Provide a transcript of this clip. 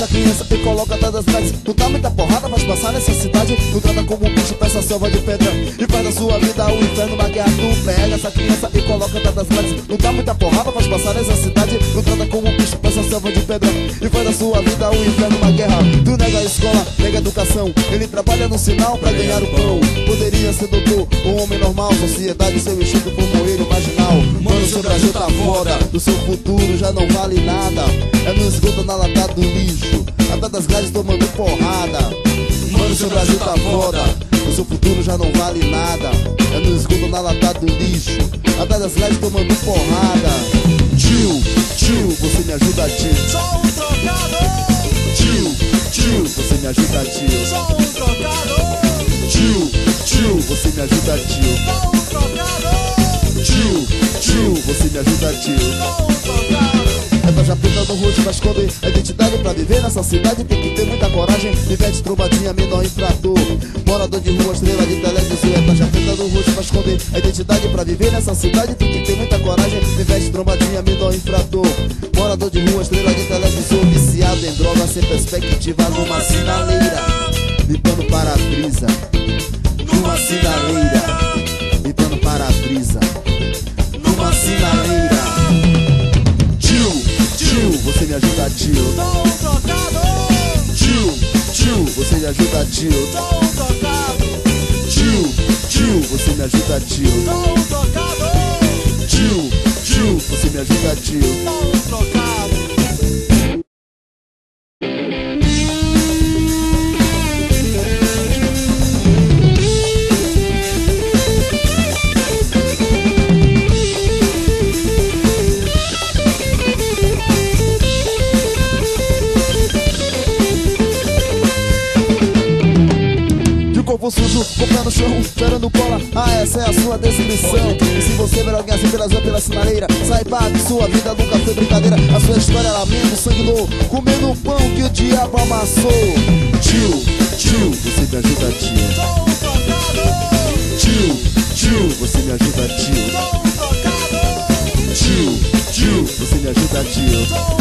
criança e coloca atrás das grades. Não dá muita porrada, faz passar necessidade. Não trata como um bicho, peça selva de pedra e faz da sua vida o inferno, uma guerra. Tu pega essa criança e coloca atrás das grades. Não dá muita porrada, faz passar necessidade. Não trata como um bicho, peça selva de pedra e faz da sua vida o inferno, uma guerra. Tu nega a escola, nega a educação. Ele trabalha no sinal pra ganhar o pão. Poderia ser doutor, um homem normal. Sociedade, seu instinto como ele, marginal. Mano, seu Brasil tá foda, do seu futuro já não vale nada. É no esgoto, na lata do lixo, atrás das grades tomando porrada. Mano, seu Brasil tá foda, o seu futuro já não vale nada. É no esgoto, na lata do lixo, atrás das grades tomando porrada. Tio, tio, você me ajuda, tio. Sou um trocado. Tio, tio, você me ajuda, tio. Sou um trocado. Tio, tio, você me ajuda, tio. Sou um trocado. Tio, tio, você me ajuda, tio. Sou um trocado. É faixa preta no rosto pra esconder a identidade. Pra viver nessa cidade tem que ter muita coragem. Pivete, trombadinha, menor infrator, morador de rua, estrela de televisão. É faixa preta no rosto pra esconder a identidade. Pra viver nessa cidade tem que ter muita coragem. Pivete, trombadinha, menor infrator, morador de rua, estrela de televisão. Viciado em droga, sem perspectiva, numa sinaleira, limpando para-brisa. Numa sinaleira, limpando para-brisa. Numa sinaleira. Tio, você me ajuda, tio. Sou um trocado. Tio, você me ajuda, tio. Sou um trocado. Tio, você me ajuda, tio. Sou um trocado. Tio, você me ajuda, tio. Sou um trocado. Corpo sujo, compra no chão, cheirando cola. Ah, essa é a sua descrição. E se você ver alguém assim pela rua, pela sinaleira, saiba que sua vida nunca foi brincadeira. A sua história é lamento, sangue louco, comendo o pão que o diabo amassou. Tio, você me ajuda, tio. Sou um trocado. Tio, você me ajuda, tio. Sou um trocado. Tio, você me ajuda, tio. Sou